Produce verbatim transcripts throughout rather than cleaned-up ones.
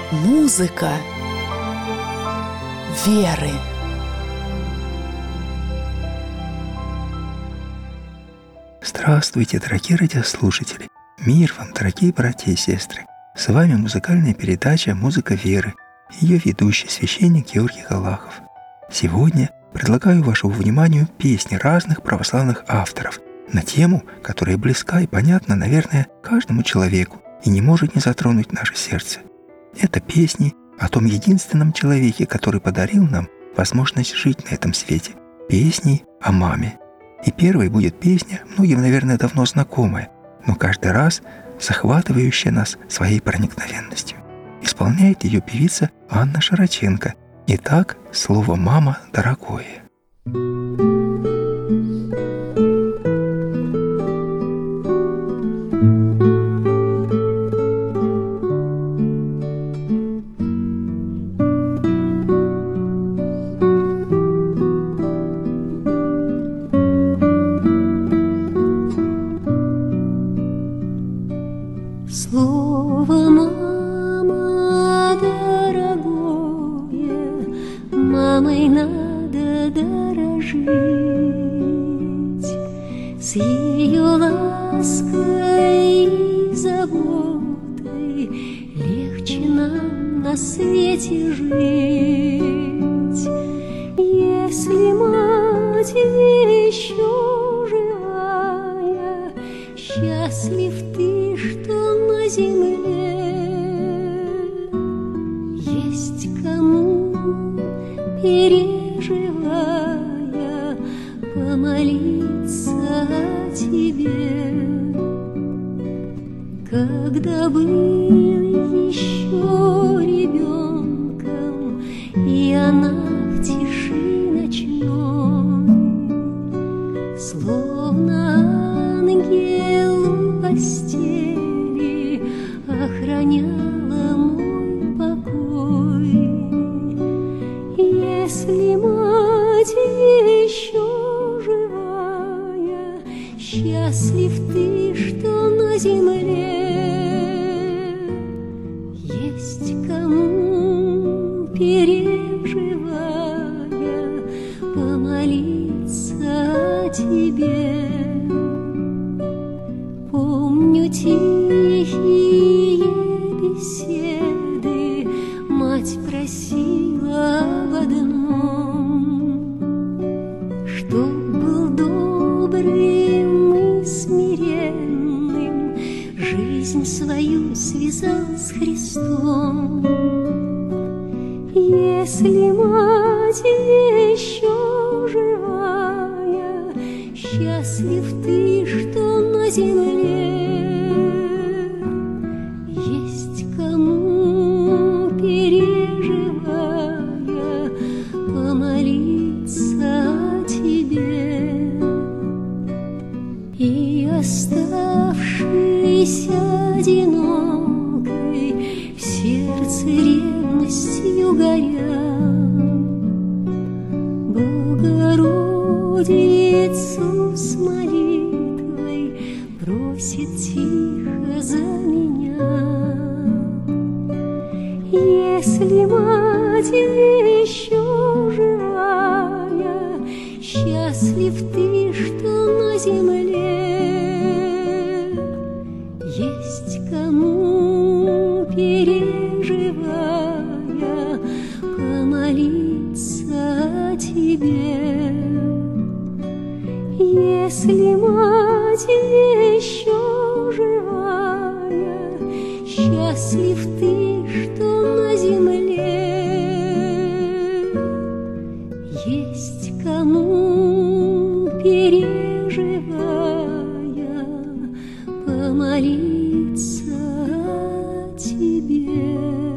Музыка веры. Здравствуйте, дорогие радиослушатели! Мир вам, дорогие братья и сестры! С вами музыкальная передача «Музыка веры», ее ведущий священник Георгий Галахов. Сегодня предлагаю вашему вниманию песни разных православных авторов на тему, которая близка и понятна, наверное, каждому человеку и не может не затронуть наше сердце. Это песни о том единственном человеке, который подарил нам возможность жить на этом свете. Песни о маме. И первой будет песня, многим, наверное, давно знакомая, но каждый раз захватывающая нас своей проникновенностью. Исполняет ее певица Анна Широченко. Итак, слово «мама» дорогое. Слово «мама» дорогое, мамой надо дорожить. С ее лаской и заботой легче нам на свете жить. Если мать еще живая, счастлив ты, что на земле есть кому, переживая, помолиться о тебе. Когда был еще ребенком, и она в тиши ночной, словно ангел у постели, охраняла мой покой. Если мать еще живая, счастлив ты, что на земле есть кому, переживая, помолиться о тебе. Помню тихие беседы, мать просила об одном, чтоб был добрым и смиренным, жизнь свою связал с Христом. Если мать еще живая, счастлив ты, что на земле есть кому, переживая, помолиться о тебе. И оставшись одинокой, в сердце ревностью горя, Богородицу с молитвой просит тихо за меня. Если мать еще живая, счастлив ты, что на земле есть кому, переживая, помолиться о тебе. Если мать еще живая, счастлив ты, что на земле есть кому, переживая, помолиться о тебе.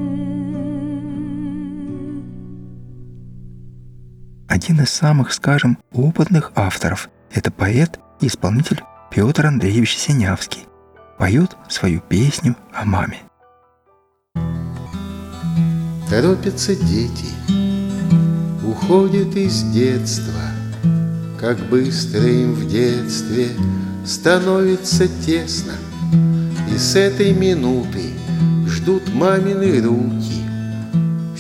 Один из самых, скажем, опытных авторов – это поэт и исполнитель Петр Андреевич Синявский. Поет свою песню о маме. Торопятся дети, уходят из детства, как быстро им в детстве становится тесно. И с этой минуты ждут мамины руки,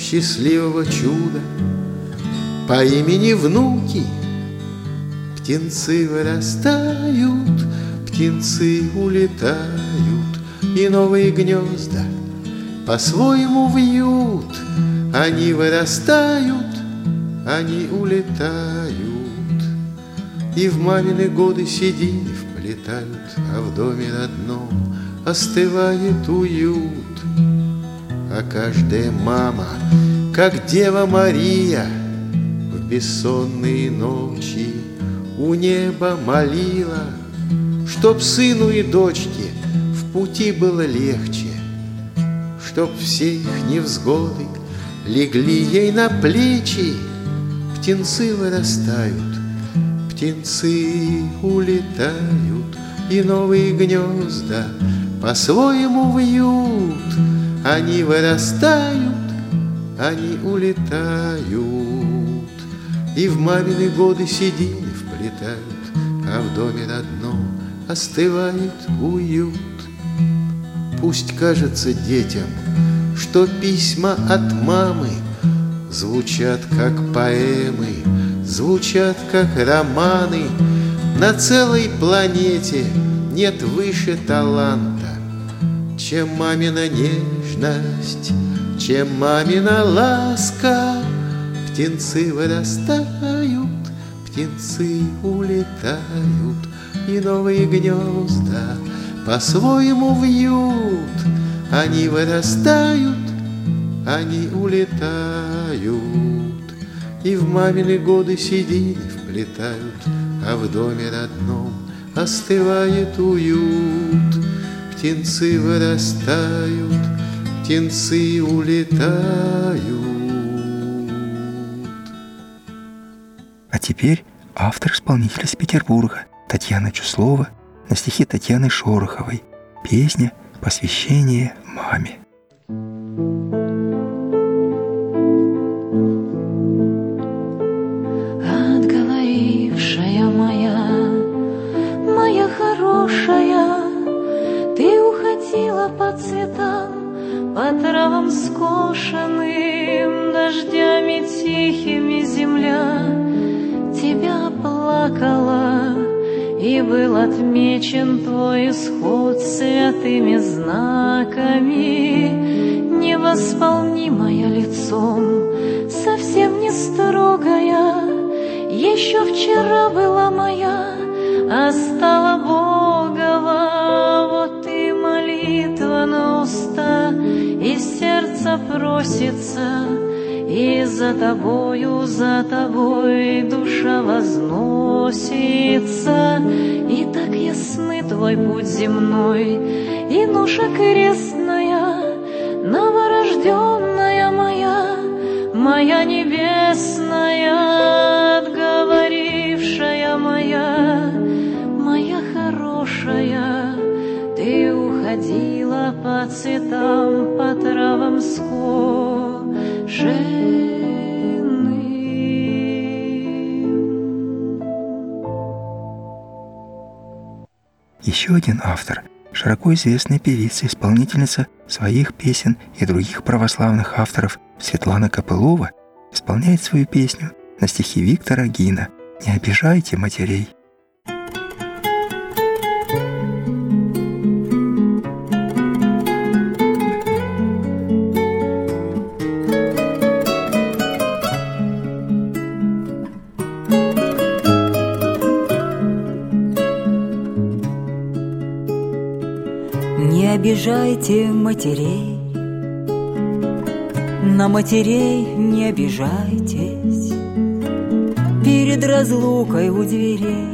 счастливого чуда по имени внуки. Птенцы вырастают, птенцы улетают, и новые гнезда по-своему вьют. Они вырастают, они улетают, и в мамины годы седины вплетают, а в доме родном остывает уют. А каждая мама, как Дева Мария, в бессонные ночи у неба молила, чтоб сыну и дочке в пути было легче, чтоб все их невзгоды легли ей на плечи. Птенцы вырастают, птенцы улетают, и новые гнезда по-своему вьют. Они вырастают, они улетают, и в мамины годы седины вплетают, а в доме родном остывает уют. Пусть кажется детям, что письма от мамы звучат как поэмы, звучат как романы. На целой планете нет выше таланта, чем мамина нежность, чем мамина ласка. Птенцы вырастают, птенцы улетают, и новые гнезда по-своему вьют. Они вырастают, они улетают, и в мамины годы седины вплетают, а в доме родном остывает уют. Птенцы вырастают, птенцы улетают. А теперь автор-исполнитель из Петербурга Татьяна Чуслова на стихи Татьяны Шороховой. Песня «Посвящение маме». Отговорившая моя, моя хорошая, ты уходила по цветам, по травам скошенным, дождями тихими земля тебя плакала, и был отмечен твой исход святыми знаками. Невосполнимая лицом, совсем не строгая, еще вчера была моя, а стала Богова. Вот и молитва на уста, и сердце просится, и за тобою, за тобой душа возносится. И так ясны твой путь земной, и ноша крестная, новорожденная моя, моя небесная, отговорившая моя, моя хорошая. Ты уходила по цветам, по травам скошенным. Еще один автор, широко известная певица, исполнительница своих песен и других православных авторов Светлана Копылова, исполняет свою песню на стихи Виктора Гина «Не обижайте матерей». Не обижайте матерей, на матерей не обижайтесь, перед разлукой у дверей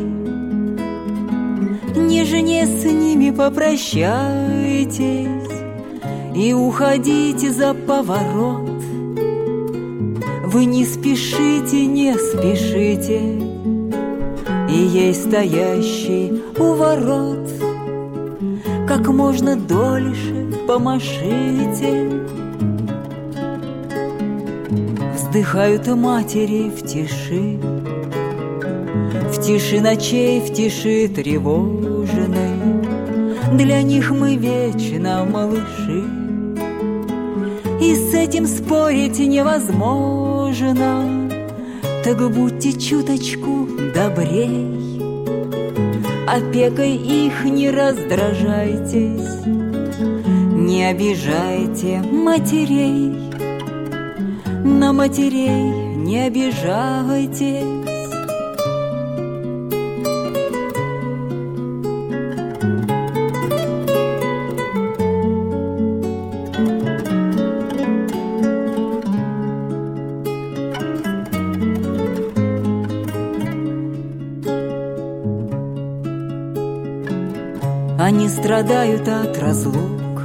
нежнее с ними попрощайтесь и уходите за поворот. Вы не спешите, не спешите, и ей стоящий у ворот как можно дольше помашите. Вздыхают матери в тиши, в тиши ночей, в тиши тревожной. Для них мы вечно малыши, и с этим спорить невозможно. Так будьте чуточку добрей, опекой их не раздражайтесь, не обижайте матерей, на матерей не обижайтесь. Они страдают от разлук,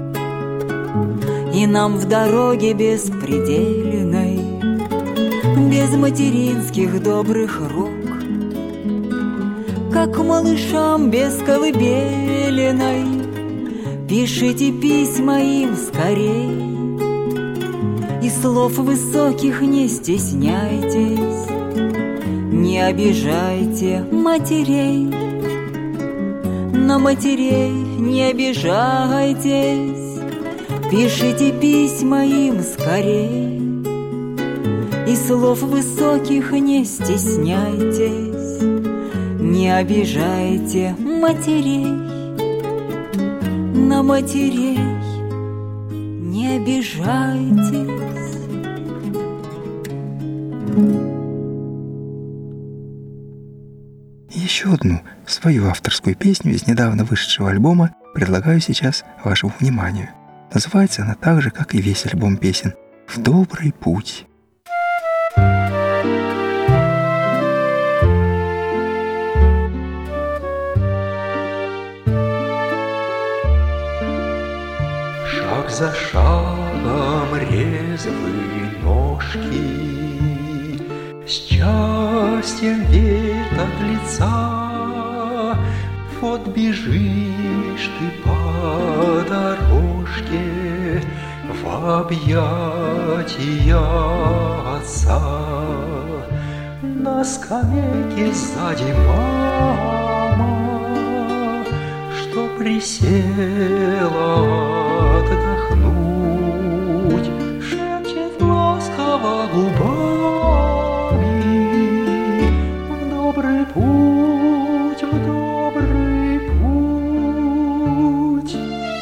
и нам в дороге беспредельной, без материнских добрых рук, как малышам без колыбельной, пишите письма им скорей, и слов высоких не стесняйтесь, не обижайте матерей, на матерей не обижайтесь, пишите письма им скорей, и слов высоких не стесняйтесь, не обижайте матерей, на матерей не обижайтесь. Еще одну свою авторскую песню из недавно вышедшего альбома предлагаю сейчас вашему вниманию. Называется она так же, как и весь альбом песен «В добрый путь». Шаг за шагом резвые ножки, счастьем веет от лица. Вот бежишь ты по дорожке в объятия отца. На скамейке сзади мама, что присела отдохнуть, шепчет ласково губами: в добрый путь, в добрый путь.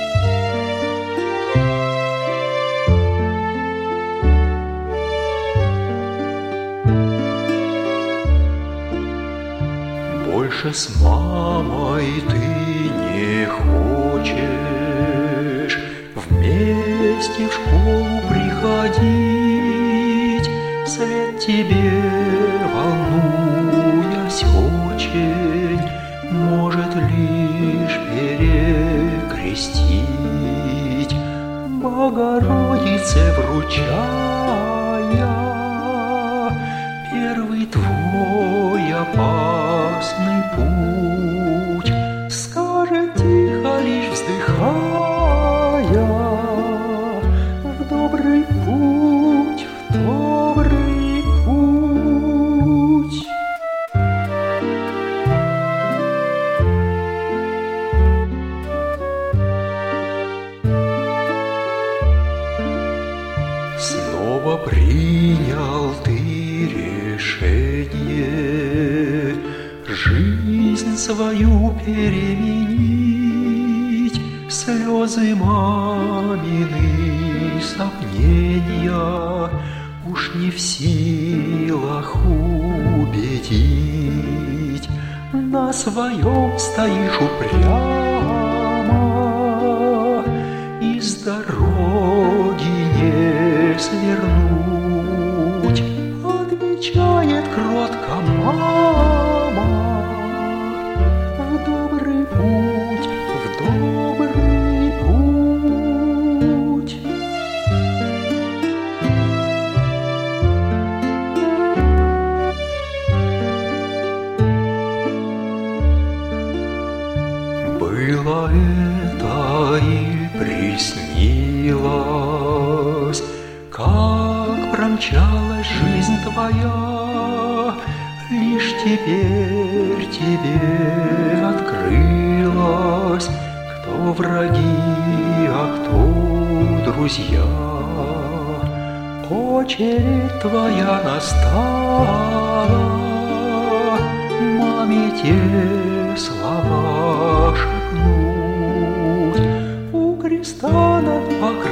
Больше с мамой ты не хочешь вместе в школу приходить, вслед тебе, волнуясь очень, может лишь перекрестить, Богородице вручая первый твой опасный путь. Скажет тихо, лишь вздыхая: в добрый путь, в добрый путь. Снова принял ты решение жизнь свою переменить, слезы мамины сомнения уж не в силах убедить. На своем стоишь упрямо, и с дороги не свернуть, отвечает кротко мама: в добрый путь, в добрый путь. Было это или приснилось, как промчалась жизнь твоя, лишь теперь тебе открылось, кто враги, а кто друзья. очередь твоя настала, маме те слова шепнуть у креста над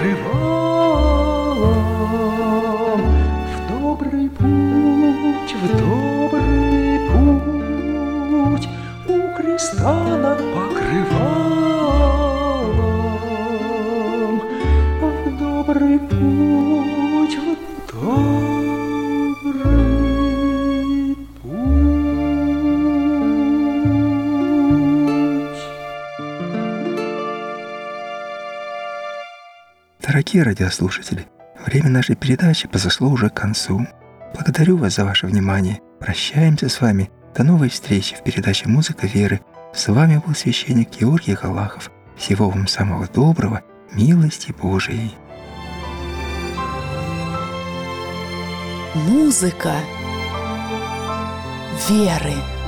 покрывалом. В добрый путь, в добрый путь, у креста над покрывалом. В добрый путь, в добрый путь. Дорогие радиослушатели, время нашей передачи подошло уже к концу. Благодарю вас за ваше внимание. Прощаемся с вами. До новой встречи в передаче «Музыка веры». С вами был священник Георгий Галахов. Всего вам самого доброго, милости Божией. Музыка веры.